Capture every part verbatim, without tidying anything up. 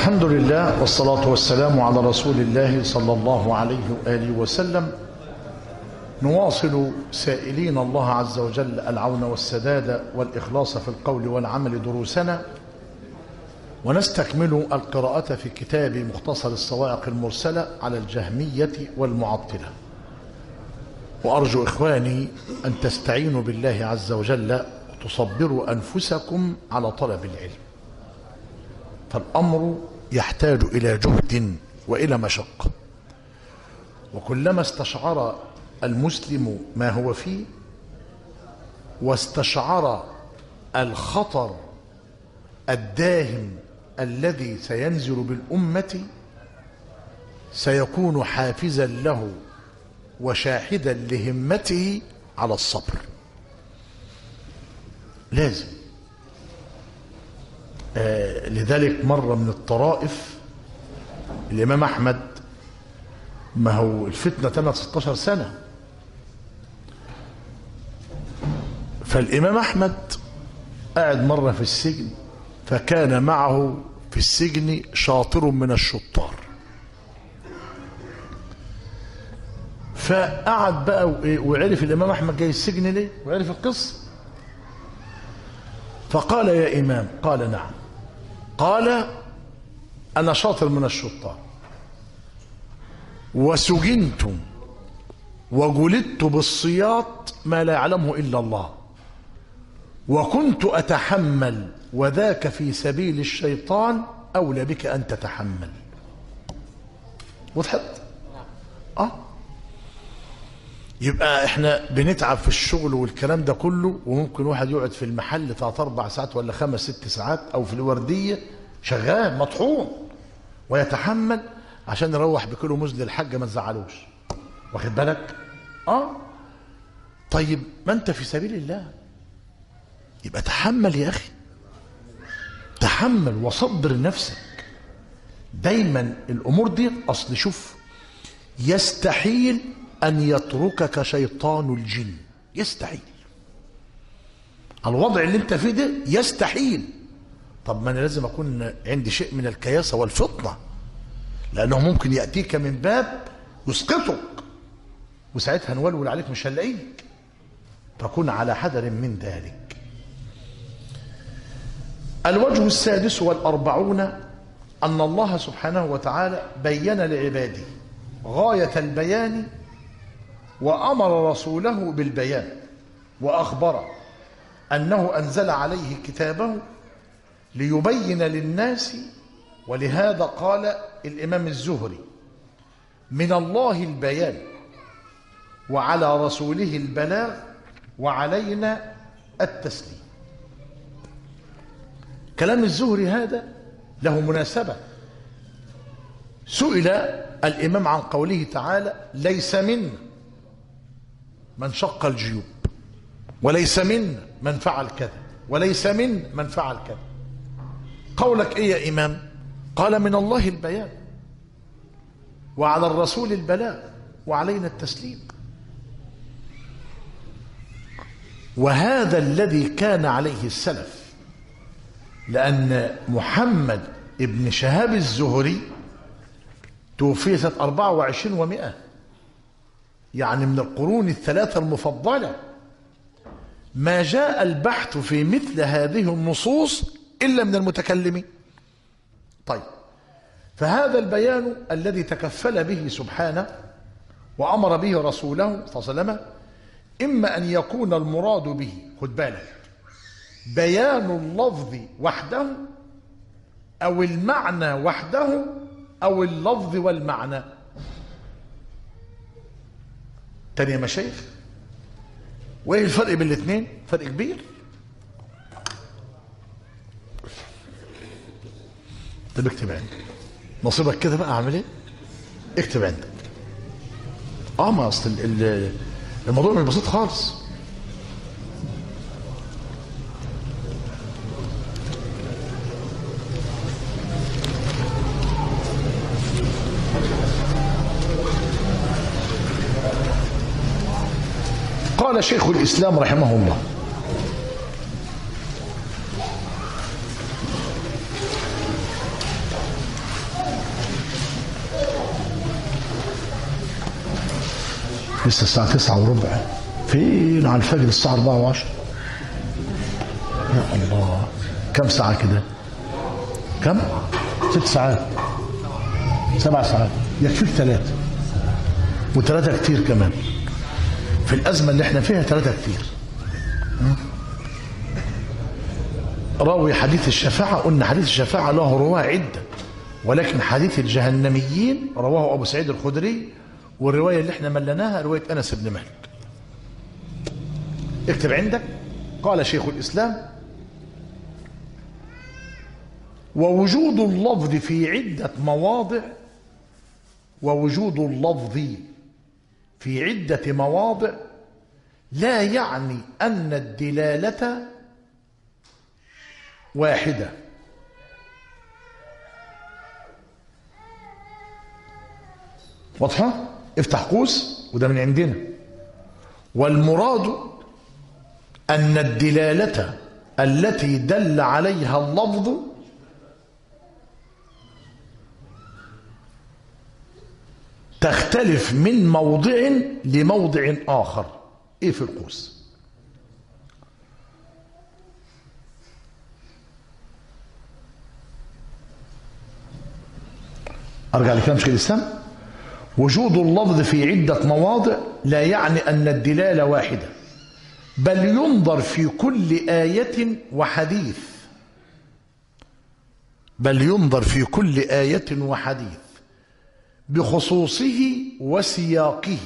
الحمد لله والصلاة والسلام على رسول الله صلى الله عليه وآله وسلم. نواصل سائلين الله عز وجل العون والسداد والإخلاص في القول والعمل دروسنا، ونستكمل القراءة في كتاب مختصر الصواعق المرسلة على الجهمية والمعطلة. وأرجو إخواني أن تستعينوا بالله عز وجل وتصبروا أنفسكم على طلب العلم، فالأمر يحتاج إلى جهد وإلى مشقة، وكلما استشعر المسلم ما هو فيه واستشعر الخطر الداهم الذي سينزل بالأمة سيكون حافزا له وشاحدا لهمته على الصبر. لازم آه لذلك مرة من الطرائف الإمام أحمد، ما هو الفتنة تمت ستاشر سنة، فالإمام أحمد قاعد مرة في السجن، فكان معه في السجن شاطر من الشطار، فقعد بقى وعرف الإمام أحمد جاي السجن ليه وعرف القصة، فقال: يا إمام. قال: نعم. قال: أنا شاطر من الشطار، وسجنت وجلدت بالسياط ما لا يعلمه إلا الله، وكنت أتحمل، وذاك في سبيل الشيطان أولى بك أن تتحمل. وضحت؟ آه يبقى احنا بنتعب في الشغل والكلام ده كله، وممكن واحد يقعد في المحل ثلاث اربع ساعات ولا خمس ست ساعات، او في الورديه شغال مطحون ويتحمل عشان يروح بكيلو موز للحاجه ما تزعلوش. واخد بالك؟ اه طيب ما انت في سبيل الله، يبقى تحمل يا اخي، تحمل وصبر نفسك. دايما الامور دي اصل شوف، يستحيل أن يتركك شيطان الجن، يستحيل. الوضع اللي انت فيه ده يستحيل. طب ما أنا لازم أكون عندي شيء من الكياسة والفطنة، لأنه ممكن يأتيك من باب يسقطك، وساعتها نولول عليك مش هنلاقيك، فكن على حذر من ذلك. الوجه السادس والأربعون أن الله سبحانه وتعالى بين لعباده غاية البيان، وأمر رسوله بالبيان، وأخبر أنه أنزل عليه كتابه ليبين للناس. ولهذا قال الإمام الزهري: من الله البيان، وعلى رسوله البلاغ، وعلينا التسليم. كلام الزهري هذا له مناسبة. سئل الإمام عن قوله تعالى: ليس منا من شق الجيوب، وليس منا من فعل كذا، وليس منا من فعل كذا. قولك ايه يا إمام؟ قال: من الله البيان، وعلى الرسول البلاغ، وعلينا التسليم. وهذا الذي كان عليه السلف، لأن محمد ابن شهاب الزهري توفي سنة أربعة وعشرين ومئة، يعني من القرون الثلاثة المفضلة. ما جاء البحث في مثل هذه النصوص إلا من المتكلمين. طيب، فهذا البيان الذي تكفل به سبحانه وأمر به رسوله صلى الله عليه وسلم، إما أن يكون المراد به، خد بالك، بيان اللفظ وحده، أو المعنى وحده، أو اللفظ والمعنى. تاني يا مشايخ، وايه الفرق بين الاثنين؟ فرق كبير. طب اكتب عندك نصيبك كده بقى، اعمل ايه؟ اكتب عندك. اه ما اصل الموضوع مش بسيط خالص. قال شيخ الإسلام رحمه الله: لسه الساعة تسعة وربع، فين على الفجر الساعة أربعة وعشرة. يا الله، كم ساعة كده؟ كم؟ ست ساعات، سبع ساعات، يكفيك ثلاثة، وثلاثة كتير كمان. في الأزمة اللي احنا فيها ثلاثة كتير. راوي حديث الشفاعة، قلنا حديث الشفاعة له رواه عدة، ولكن حديث الجهنميين رواه أبو سعيد الخدري، والرواية اللي احنا ملناها رواية أنس بن مالك. اكتب عندك. قال شيخ الإسلام: ووجود اللفظ في عدة مواضع ووجود اللفظ في عدة مواضع لا يعني أن الدلالة واحدة. واضحة؟ افتح قوس، وده من عندنا. والمراد أن الدلالة التي دل عليها اللفظ تختلف من موضع لموضع آخر. ايه في القوس؟ ارجع لكلام شيخ الاسلام: وجود اللفظ في عدة مواضع لا يعني أن الدلالة واحدة، بل ينظر في كل آية وحديث بل ينظر في كل آية وحديث بخصوصه وسياقه،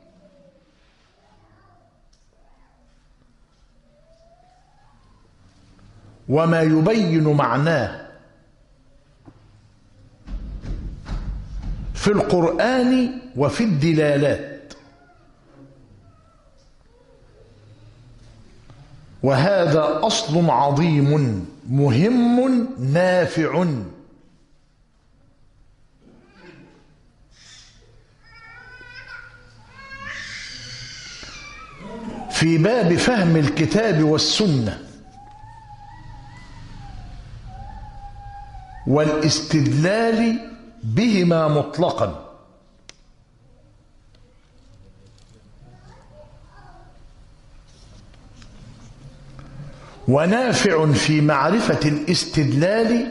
وما يبين معناه في القرآن وفي الدلالات. وهذا أصل عظيم مهم نافع في باب فهم الكتاب والسنة والاستدلال بهما مطلقا. ونافع في معرفة الاستدلال،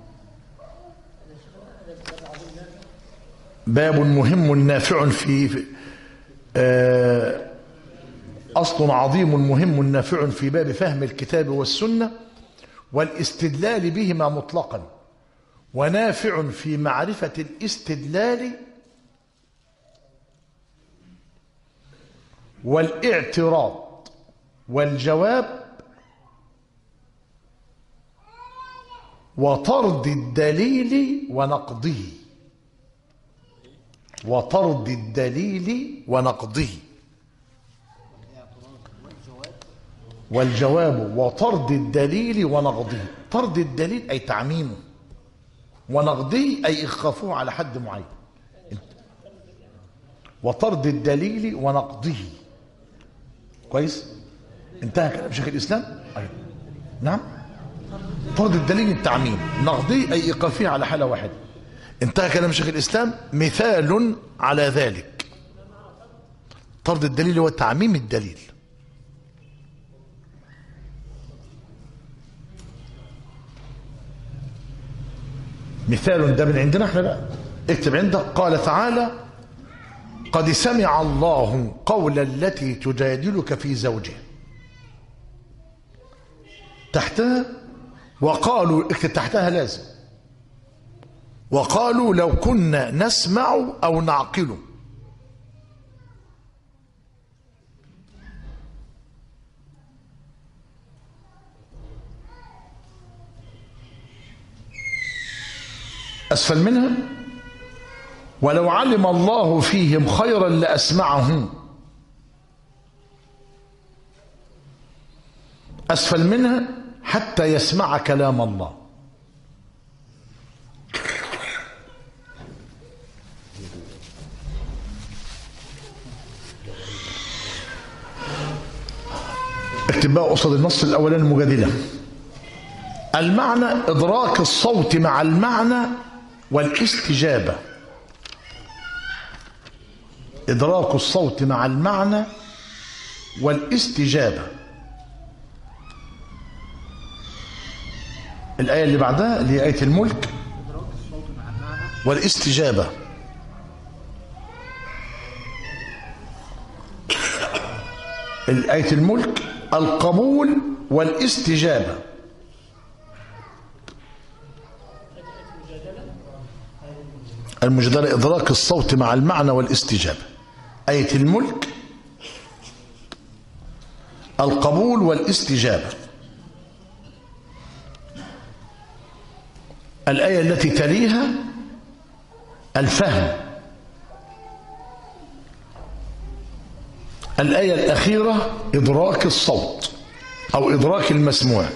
باب مهم نافع في آه أصل عظيم مهم نافع في باب فهم الكتاب والسنة والاستدلال بهما مطلقا. ونافع في معرفة الاستدلال والاعتراض والجواب وطرد الدليل ونقضه وطرد الدليل ونقضه والجواب وطرد الدليل ونقضه. طرد الدليل أي تعميمه، ونقضه أي إخفافه على حد معين. وطرد الدليل ونقضه. كويس؟ انتهى كلام شيخ الإسلام؟ أيوة. نعم. طرد الدليل التعميم، نقضه أي إيقافه على حالة واحدة. انتهى كلام شيخ الإسلام. مثال على ذلك: طرد الدليل هو تعميم الدليل. مثال ده من عندنا احنا بقى. اكتب عندك: قال تعالى: قد سمع الله قول التي تجادلك في زوجها. تحتها وقالوا، اكتب تحتها لازم، وقالوا لو كنا نسمع أو نعقل. أسفل منها: ولو علم الله فيهم خيرا لأسمعهم. أسفل منها: حتى يسمع كلام الله. اكتب بقى قصد النص الأولاني المجادلة: المعنى إدراك الصوت مع المعنى والاستجابة. إدراك الصوت مع المعنى والاستجابة. الآية اللي بعدها اللي هي آية الملك والاستجابة. الآية الملك القبول والاستجابة. المجادلة إدراك الصوت مع المعنى والاستجابة. آية الملك القبول والاستجابة. الآية التي تليها الفهم. الآية الأخيرة إدراك الصوت أو إدراك المسموع.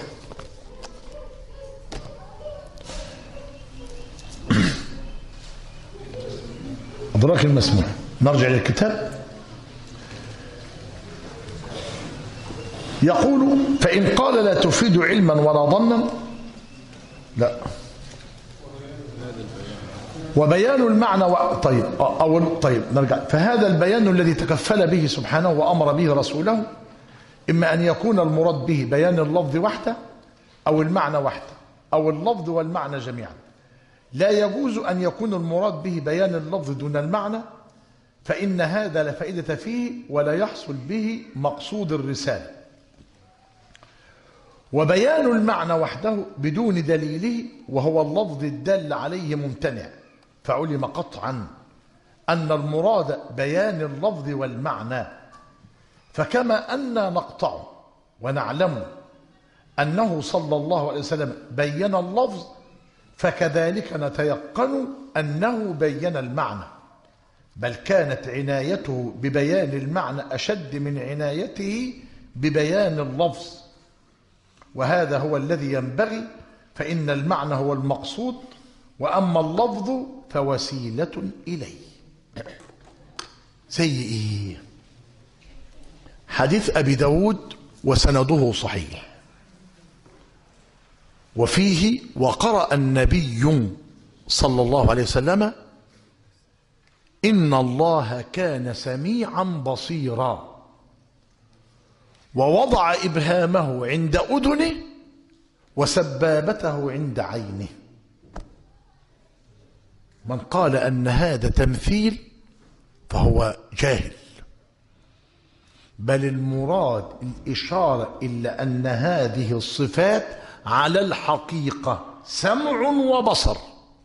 إدراك المسموع. نرجع للكتاب. يقول فإن قال لا تفيد علما ولا ظنا، لا، وبيان المعنى و... طيب أو طيب نرجع. فهذا البيان الذي تكفل به سبحانه وأمر به رسوله، إما أن يكون المراد به بيان اللفظ وحده أو المعنى وحده أو اللفظ والمعنى جميعا. لا يجوز أن يكون المراد به بيان اللفظ دون المعنى، فإن هذا لا فائدة فيه ولا يحصل به مقصود الرسالة. وبيان المعنى وحده بدون دليله وهو اللفظ الدال عليه ممتنع، فعلم قطعا أن المراد بيان اللفظ والمعنى. فكما أننا نقطع ونعلم أنه صلى الله عليه وسلم بين اللفظ، فكذلك نتيقن أنه بين المعنى، بل كانت عنايته ببيان المعنى أشد من عنايته ببيان اللفظ، وهذا هو الذي ينبغي، فإن المعنى هو المقصود وأما اللفظ فوسيلة إليه. زي إيه؟ حديث أبي داود وسنده صحيح، وفيه وقرأ النبي صلى الله عليه وسلم إن الله كان سميعا بصيرا، ووضع إبهامه عند أذنه وسبابته عند عينه. من قال أن هذا تمثيل فهو جاهل، بل المراد الإشارة إلى أن هذه الصفات على الحقيقة سمع وبصر.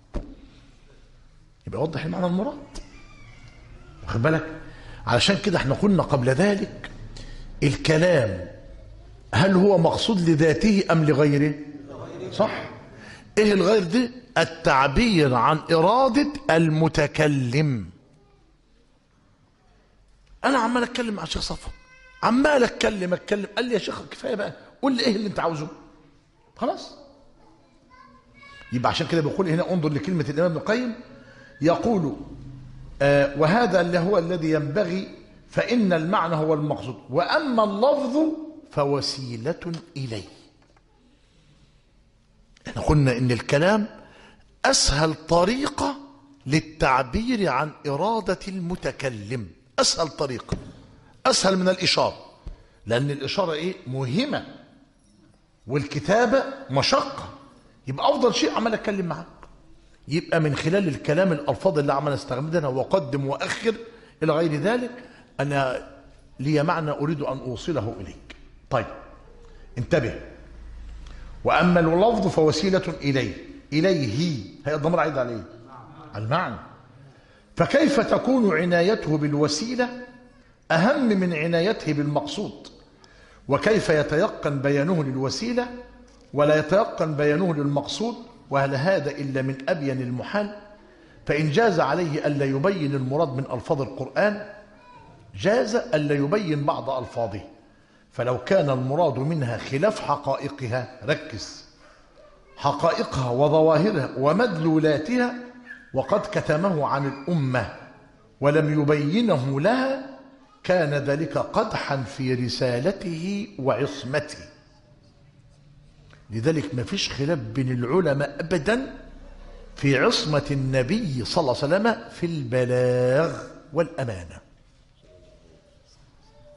يبقى وضح المعنى المراد، واخد بالك؟ علشان كده احنا قلنا قبل ذلك الكلام هل هو مقصود لذاته أم لغيره؟ صح؟ ايه الغير ده؟ التعبير عن إرادة المتكلم. أنا عمال أتكلم مع الشيخ صفوت، عمال أتكلم أتكلم قال لي يا شيخ كفاية بقى، قول لي إيه اللي أنت عاوزه؟ خلاص. يبقى عشان كده بيقول هنا انظر لكلمة الإمام ابن القيم، يقول آه وهذا اللي هو الذي ينبغي، فإن المعنى هو المقصود وأما اللفظ فوسيلة إليه. احنا قلنا إن الكلام أسهل طريقة للتعبير عن إرادة المتكلم، أسهل طريقة، أسهل من الإشارة، لأن الإشارة إيه؟ مهمة، والكتابة مشقة. يبقى أفضل شيء عمال أتكلم معاك، يبقى من خلال الكلام الألفاظ اللي عمال أستخدمها وأقدم وأخر إلى غير ذلك، أنا لي معنى أريد أن أوصله إليك. طيب انتبه، وأما اللفظ فوسيلة إليه. إليه هي الضمير عايد عليه على المعنى. فكيف تكون عنايته بالوسيلة أهم من عنايته بالمقصود؟ وكيف يتيقن بيانه للوسيلة ولا يتيقن بيانه للمقصود؟ وهل هذا إلا من أبين المحال؟ فإن جاز عليه ألا يبين المراد من ألفاظ القرآن جاز ألا يبين بعض ألفاظه، فلو كان المراد منها خلاف حقائقها، ركز، حقائقها وظواهرها ومدلولاتها، وقد كتمه عن الأمة ولم يبينه لها، كان ذلك قدحا في رسالته وعصمته. لذلك ما فيش خلاف بين العلماء أبدا في عصمة النبي صلى الله عليه وسلم في البلاغ والأمانة.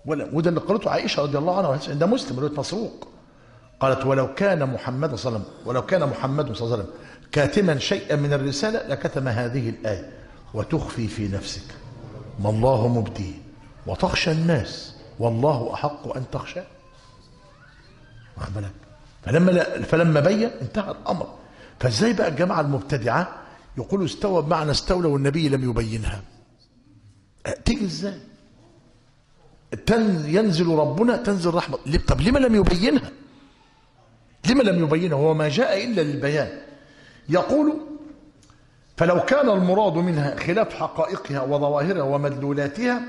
ولا وده اللي قالته عائشه رضي الله عنها عند مسلم روايه مسروق، قالت ولو كان محمد صلى الله عليه وسلم ولو كان محمد صلى الله عليه وسلم كاتما شيئا من الرساله لكتم هذه الايه وتخفي في نفسك ما الله مبديه وتخشى الناس والله احق ان تخشى. واخد بالك؟ فلما فلما بين انتهى الامر. فازاي بقى الجماعه المبتدعه يقولوا استوى بمعنى استولى والنبي لم يبينها؟ تيجي ازاي؟ تن ينزل ربنا تنزل رحمه، طب لما لم يبينها؟ لما لم يبينها؟ هو ما جاء الا للبيان. يقول فلو كان المراد منها خلاف حقائقها وظواهرها ومدلولاتها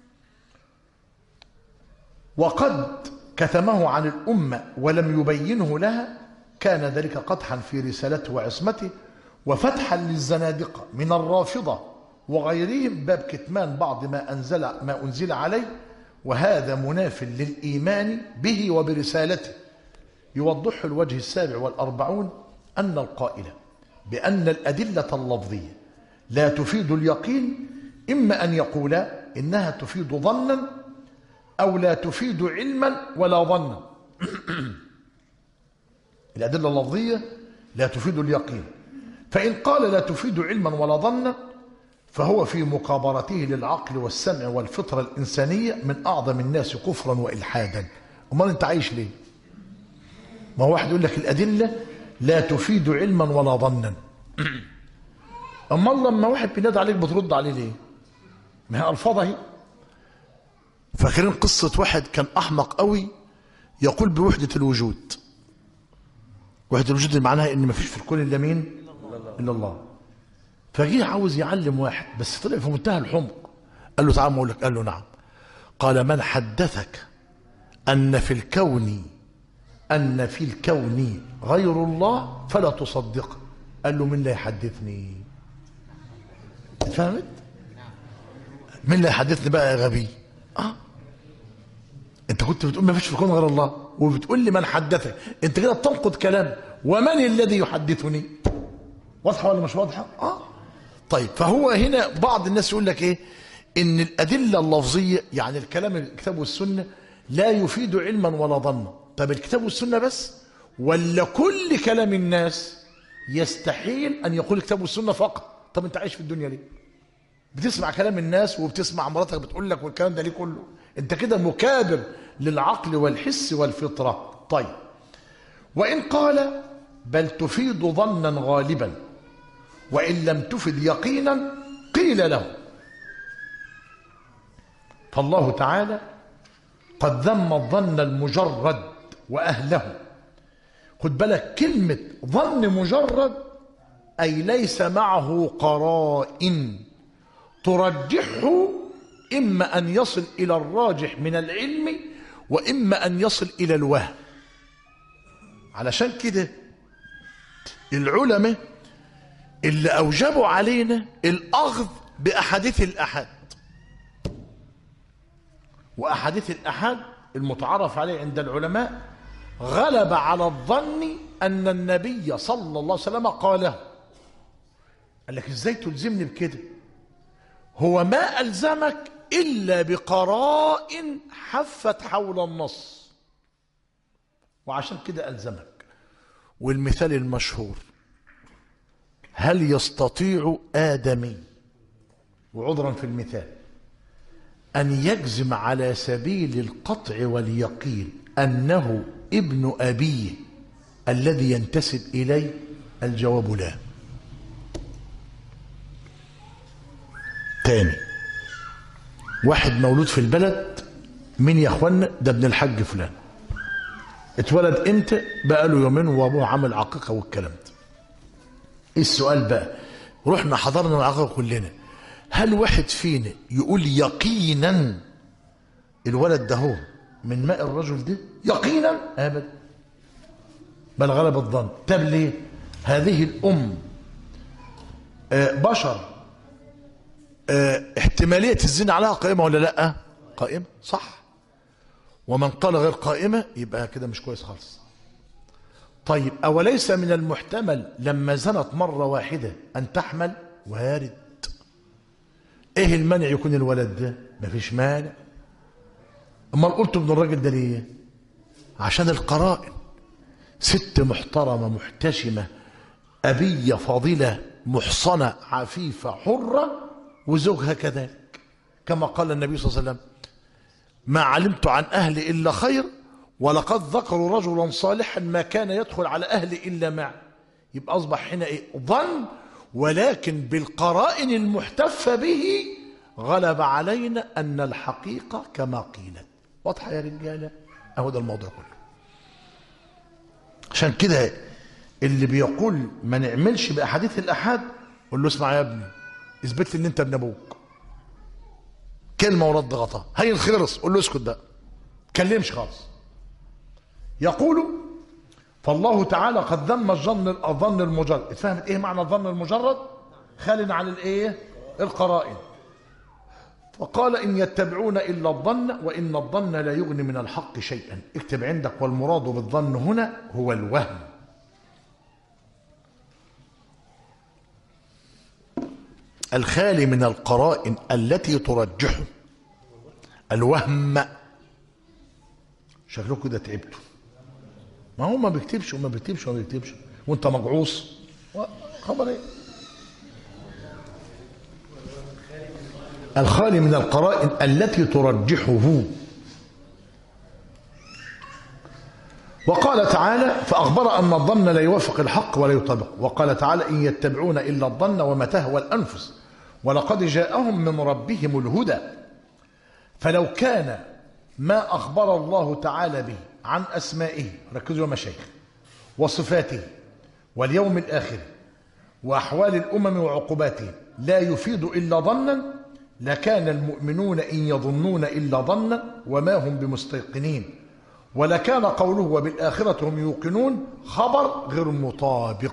وقد كتمه عن الأمة ولم يبينه لها كان ذلك قدحا في رسالته وعصمته وفتحا للزنادقة من الرافضة وغيرهم باب كتمان بعض ما أنزل, ما أنزل عليه، وهذا مناف للإيمان به وبرسالته. يوضح الوجه السابع والأربعون أن القائل بأن الأدلة اللفظية لا تفيد اليقين إما أن يقول إنها تفيد ظنا أو لا تفيد علما ولا ظنا. الأدلة اللفظية لا تفيد اليقين، فإن قال لا تفيد علما ولا ظنا فهو في مقابرته للعقل والسمع والفطرة الإنسانية من أعظم الناس كفرا وإلحادا. أمال أنت عايش ليه؟ ما هو واحد يقول لك الأدلة لا تفيد علما ولا ظنا، أمال لما واحد بينادي عليك بترد عليه ليه؟ ما هي ألفاظها هي. فاكرين قصة واحد كان أحمق قوي يقول بوحدة الوجود. وحدة الوجود اللي معناها إن ما فيش في الكون إلا مين؟ إلا الله. فجيه عاوز يعلم واحد بس طلع في منتهى الحمق. قال له تعال ما أقول لك. قال له نعم. قال من حدثك أن في الكون أن في الكون غير الله فلا تصدقه. قال له من لا يحدثني؟ فهمت؟ من لا يحدثني بقى يا غبي؟ اه انت كنت بتقول ما فيش في الكون غير الله وبتقول لي من حدثك، انت كده بتنقض كلام. ومن الذي يحدثني؟ واضحه ولا مش واضحه؟ اه طيب. فهو هنا بعض الناس يقول لك ايه؟ ان الادله اللفظيه يعني الكلام الكتاب والسنه لا يفيد علما ولا ظنا. طب الكتاب والسنه بس ولا كل كلام الناس؟ يستحيل ان يقول الكتاب والسنه فقط. طب انت عايش في الدنيا ليه؟ بتسمع كلام الناس وبتسمع مراتك بتقول لك والكلام ده ليه كله؟ انت كده مكابر للعقل والحس والفطره. طيب وان قال بل تفيد ظنا غالبا وان لم تفد يقينا قيل له فالله تعالى قد ذم الظن المجرد واهله. خد بالك كلمه ظن مجرد اي ليس معه قرائن ترجحه، إما أن يصل إلى الراجح من العلم وإما أن يصل إلى الوهم. علشان كده العلماء اللي أوجبوا علينا الأخذ بأحاديث الأحاد، وأحاديث الأحاد المتعارف عليه عند العلماء غلب على الظن أن النبي صلى الله عليه وسلم قاله. قال لك إزاي تلزمني بكده؟ هو ما ألزمك إلا بقرائن حفت حول النص، وعشان كده ألزمك. والمثال المشهور هل يستطيع آدمي، وعذرا في المثال، أن يجزم على سبيل القطع واليقين أنه ابن أبيه الذي ينتسب إليه؟ الجواب لا. تاني، واحد مولود في البلد، مين يا اخوانا؟ ده ابن الحاج فلان. اتولد امتى؟ بقى له يومين وابوه عمل عقيقه والكلام ده. ايه السؤال بقى؟ رحنا حضرنا العقيقه كلنا، هل واحد فينا يقول يقينا الولد ده هو من ماء الرجل ده؟ يقينا؟ ابدا، بل غلب الظن. طب ليه؟ هذه الام آه بشر، اه احتمالية الزنا عليها قائمة ولا لا؟ قائمة، صح. ومن قال غير قائمة يبقى كده مش كويس خالص. طيب أوليس من المحتمل لما زنت مرة واحدة أن تحمل؟ وارد. ايه المانع يكون الولد ده؟ مفيش مانع. امال قلت ابن الراجل ده ليه؟ عشان القرائن. ست محترمة محتشمة أبية فاضلة محصنة عفيفة حرة وزوجها كذلك، كما قال النبي صلى الله عليه وسلم: ما علمت عن أهلي إلا خير ولقد ذكروا رجلا صالحا ما كان يدخل على أهلي إلا معه. يبقى أصبح هنا إيه؟ ظن، ولكن بالقرائن المحتفة به غلب علينا أن الحقيقة كما قيلت. واضحة يا رجالة؟ أهو ده الموضوع كله. عشان كده اللي بيقول ما نعملش بأحاديث الأحاد قول له: اسمع يا ابني، اثبت لي ان انت ابن ابوك. كلمة ورد غطاء، هين خلص، قول له اسكت بقى، كلمش خالص. يقول: فالله تعالى قد ذم الظن الظن المجرد. اتفهمت ايه معنى الظن المجرد؟ خال عن الايه؟ القرائن. فقال: ان يتبعون الا الظن وان الظن لا يغني من الحق شيئا. اكتب عندك: والمراد بالظن هنا هو الوهم. الخالي من القرائن التي ترجحه. الوهم. شكلكم كده تعبتوا. ما هو ما بيكتبش وما بيكتبش وما بيكتبش وانت مجعوص. خبر ايه؟ الخالي من القرائن التي ترجحه. وقال تعالى: فأخبر أن الظن لا يوافق الحق ولا يطابق. وقال تعالى: إن يتبعون إلا الظن وما تهوى الأنفس ولقد جاءهم من ربهم الهدى. فلو كان ما أخبر الله تعالى به عن أسمائه، ركزوا يا مشايخ، وصفاته واليوم الآخر وأحوال الأمم وعقوباتهم لا يفيد إلا ظنا لكان المؤمنون إن يظنون إلا ظنا وما هم بمستيقنين، ولكان قوله وبالآخرة هم يوقنون خبر غير مطابق.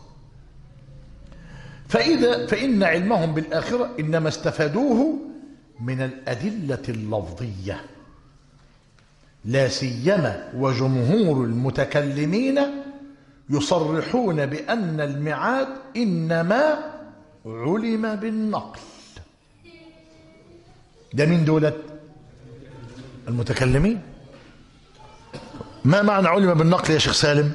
فإذا فإن علمهم بالآخرة إنما استفادوه من الأدلة اللفظية، لا سيما وجمهور المتكلمين يصرحون بأن الميعاد إنما علم بالنقل. ده مين دولت؟ المتكلمين. ما معنى علم بالنقل يا شيخ سالم؟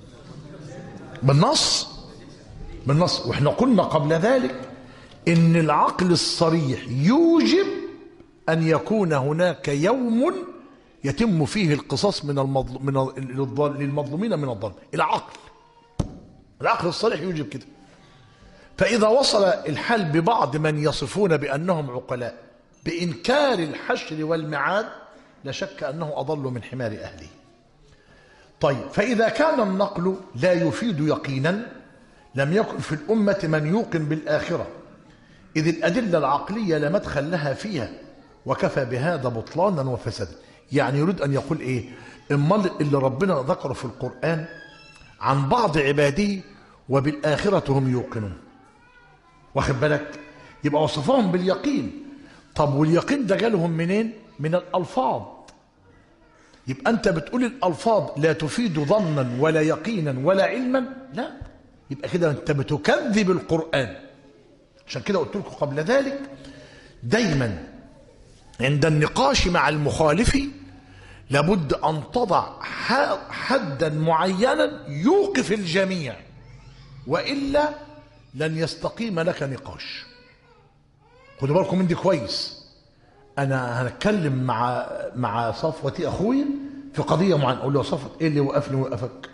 بالنص. بالنص. واحنا قلنا قبل ذلك ان العقل الصريح يوجب ان يكون هناك يوم يتم فيه القصاص من المظلوم من للمظلومين من الظلم. العقل العقل الصريح يوجب كده. فاذا وصل الحال ببعض من يصفون بانهم عقلاء بانكار الحشر والميعاد لا شك انه اضل من حمار اهله. طيب، فاذا كان النقل لا يفيد يقينا لم يكن في الامه من يوقن بالاخره، اذ الادله العقليه لا مدخل لها فيها وكفى بهذا بطلانا وفسادا. يعني يريد ان يقول ايه؟ امال اللي ربنا ذكره في القران عن بعض عباده وبالاخره هم يوقنون، واخد بالك؟ يبقى وصفهم باليقين. طب واليقين ده جالهم منين؟ من الالفاظ. يبقى انت بتقول الالفاظ لا تفيد ظنا ولا يقينا ولا علما؟ لا، يبقى كده انت بتكذب القران. عشان كده قلت لكم قبل ذلك دايما عند النقاش مع المخالف لابد ان تضع حدا معينا يوقف الجميع، والا لن يستقيم لك نقاش. خدوا بالكم من دي كويس. انا هنتكلم مع مع صفوتي اخويا في قضيه معينه، اقول له يا صفوت ايه اللي وقفني وقفك؟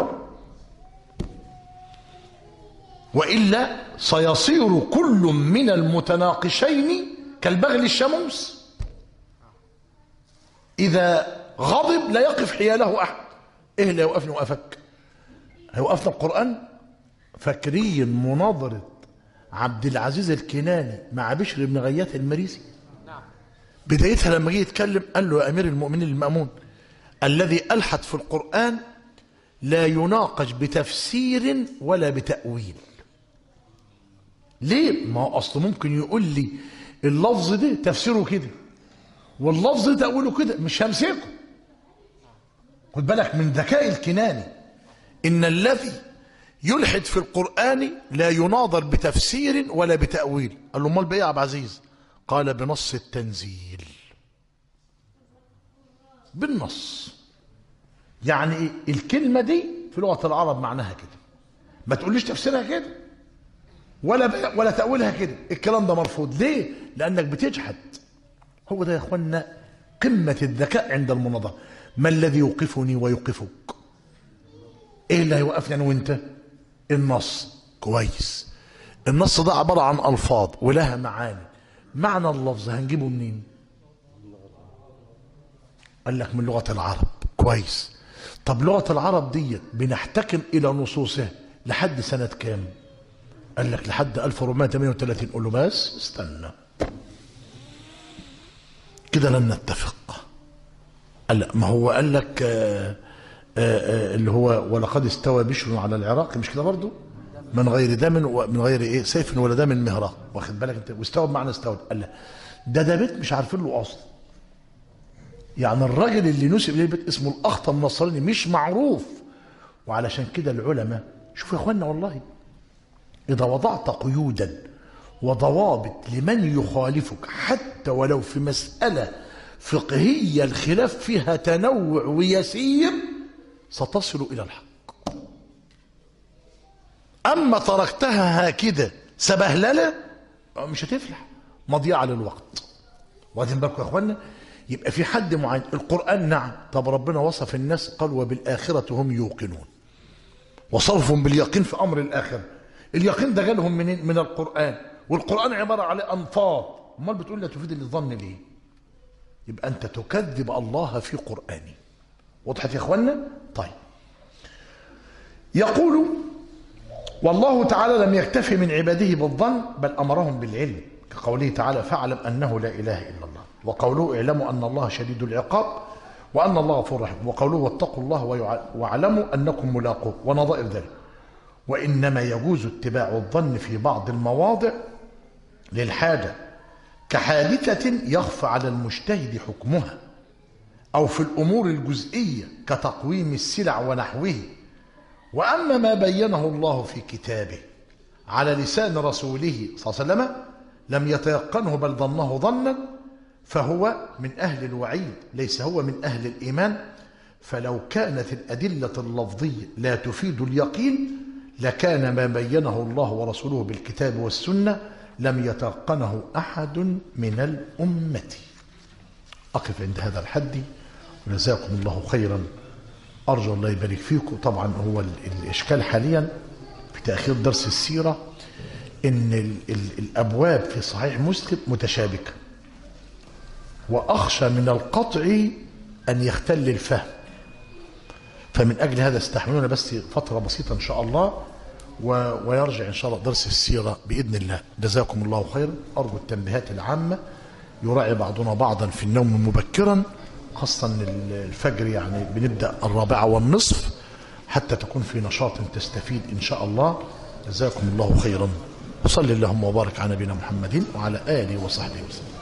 والا سيصير كل من المتناقشين كالبغل الشموس، اذا غضب لا يقف حياله احد. ايه اللي يوقفني وقفك؟ هيوقفنا القران؟ فاكرين مناظره عبد العزيز الكناني مع بشر بن غياث المريسي؟ بدايتها لما جه يتكلم قال له: يا امير المؤمنين المأمون، الذي ألحد في القرآن لا يناقش بتفسير ولا بتأويل. ليه؟ ما هو اصل ممكن يقول لي اللفظ ده تفسيره كده واللفظ ده تأويله كده، مش همسكه. خد بالك من ذكاء الكناني، ان الذي يلحد في القرآن لا يناظر بتفسير ولا بتأويل. قال له: امال بايه يا عبد العزيز؟ قال: بنص التنزيل. بالنص. يعني ايه الكلمة دي في لغة العرب معناها كده، ما تقوليش تفسيرها كده ولا ولا تأويلها كده، الكلام ده مرفوض. ليه؟ لأنك بتجحد. هو ده يا اخوانا قمة الذكاء عند المناظرة. ما الذي يوقفني ويوقفك؟ ايه اللي هيوقفني انا وانت؟ النص. كويس. النص ده عبارة عن ألفاظ ولها معاني. معنى اللفظ هنجيبه منين؟ قال لك من لغة العرب. كويس. طب لغة العرب دي بنحتكم إلى نصوصها لحد سنة كام؟ قال لك لحد ألف وأربعمائة وثمانية وثلاثين. قول له بس استنى كده لن نتفق. قال لا، ما هو قال لك آآ آآ اللي هو ولقد استوى بشر على العراق، مش كده برضه؟ من غير دم ومن غير ايه سيف ولا دم مهراق. واخد بالك انت؟ واستوى بمعنى استوى. قال لا، ده ده بيت مش عارفين له اصل. يعني الراجل اللي نسب اليه البيت اسمه الاخطم النصراني مش معروف. وعلشان كده العلماء، شوفوا يا اخوانا والله، اذا وضعت قيودا وضوابط لمن يخالفك حتى ولو في مسألة فقهية الخلاف فيها تنوع ويسير ستصل إلى الحق. أما تركتها هكذا سبهللة مش هتفلح، مضيعة للوقت. واخدين بالكم يا اخوانا؟ يبقى في حد معين. القرآن نعم، طب ربنا وصف الناس قال وبالآخرة هم يوقنون، وصفهم باليقين في أمر الآخرة. اليقين ده جالهم منين؟ من القرآن، والقرآن عبارة على أنفاض. امال بتقول لا تفيد الظن ليه؟ يبقى أنت تكذب الله في قرآنه. وضحت يا اخوانا؟ طيب. يقول والله تعالى لم يكتفي من عباده بالظن بل أمرهم بالعلم، كقوله تعالى فاعلم أنه لا إله إلا الله، وقوله اعلموا أن الله شديد العقاب وأن الله غفور رحيم، وقوله واتقوا الله واعلموا أنكم ملاقوه، ونظائر ذلك. وإنما يجوز اتباع الظن في بعض المواضع للحاجة، كحادثة يخفى على المجتهد حكمها، أو في الأمور الجزئية كتقويم السلع ونحوه. وأما ما بينه الله في كتابه على لسان رسوله صلى الله عليه وسلم لم يتيقنه بل ظنه ظنا، فهو من أهل الوعيد ليس هو من أهل الإيمان. فلو كانت الأدلة اللفظية لا تفيد اليقين لكان ما بينه الله ورسوله بالكتاب والسنة لم يتيقنه أحد من الأمة. أقف عند هذا الحد وجزاكم الله خيرا. أرجو الله يبارك فيكم. طبعا هو الإشكال حاليا في تأخير درس السيرة إن ال ال الأبواب في صحيح مسلم متشابكة، وأخشى من القطع أن يختل الفهم، فمن أجل هذا استحملونا بس فترة بسيطة إن شاء الله، ويرجع إن شاء الله درس السيرة بإذن الله. جزاكم الله خيرا. أرجو التنبيهات العامة، يراعي بعضنا بعضا في النوم مبكرا، خاصة الفجر يعني بنبدأ الرابعة والنصف حتى تكون في نشاط تستفيد إن شاء الله. جزاكم الله خيرا. وصلي اللهم وبارك على نبينا محمد وعلى آله وصحبه وسلم.